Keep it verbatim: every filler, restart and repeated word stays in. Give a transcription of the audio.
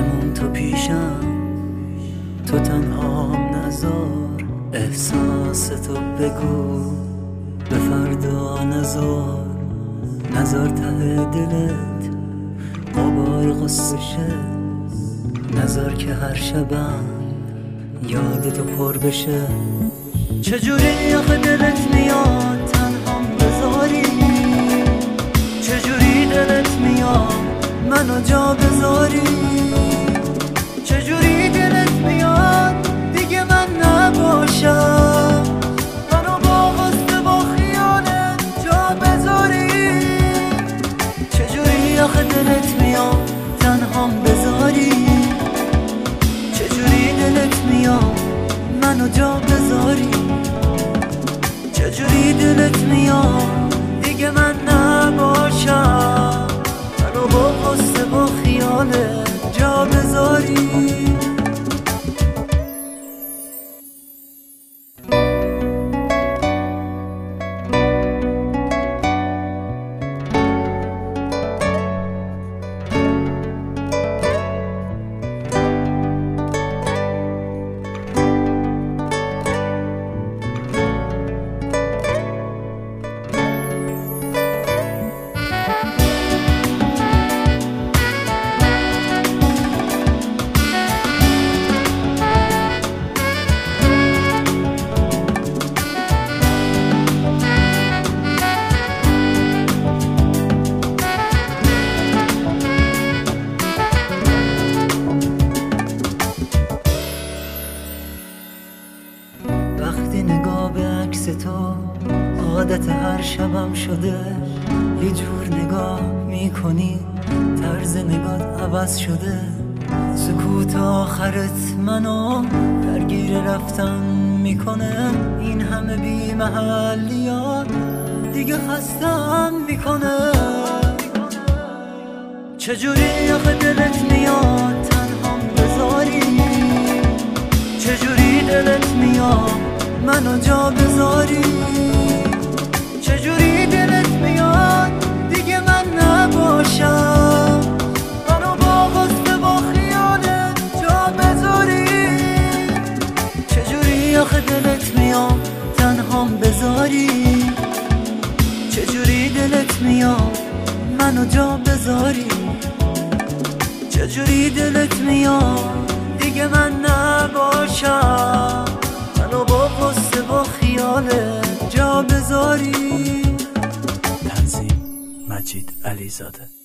بمون تو پیشم، تو تنهام نذار، احساس تو بگو به فردا نذار، نذار ته دلت قبای غصه شه، نذار که هر شبم یادتو پر بشه. چجوری آخه دلت میاد تنهام بذاری، چجوری دلت میاد منو جا بذاری، چجوری دلت میاد دیگه من نباشم، منو با غصه با خیالت جا بذاری، چجوری آخه دلت میاد تنهام بذاری، چجوری دلت میاد منو جا بذاری، چجوری دلت میاد دیگه من نباشم، منو با غصه با خیالت جا بذاری. وقتی نگاه به عکس تو عادت هر شبم شده، یه جور نگاه میکنی طرز نگات عوض شده، سکوت آخرت منو درگیر رفتن میکنه، این همه بی محلیات دیگه خستم میکنه. چجوری آخه دلت میاد تنهام بذاری، چجوری دلت میاد منو جا بذاری، چجوری دلت میاد دیگه من نباشم، منو با غصه با خیالت جا بذاری، چجوری آخه دلت میاد تنهام بذاری، چجوری دلت میاد منو جا بذاری، چجوری دلت میاد دیگه من نباشم، منو با غصه با خیالت جا بذاری. تنظیم مجید علیزاده.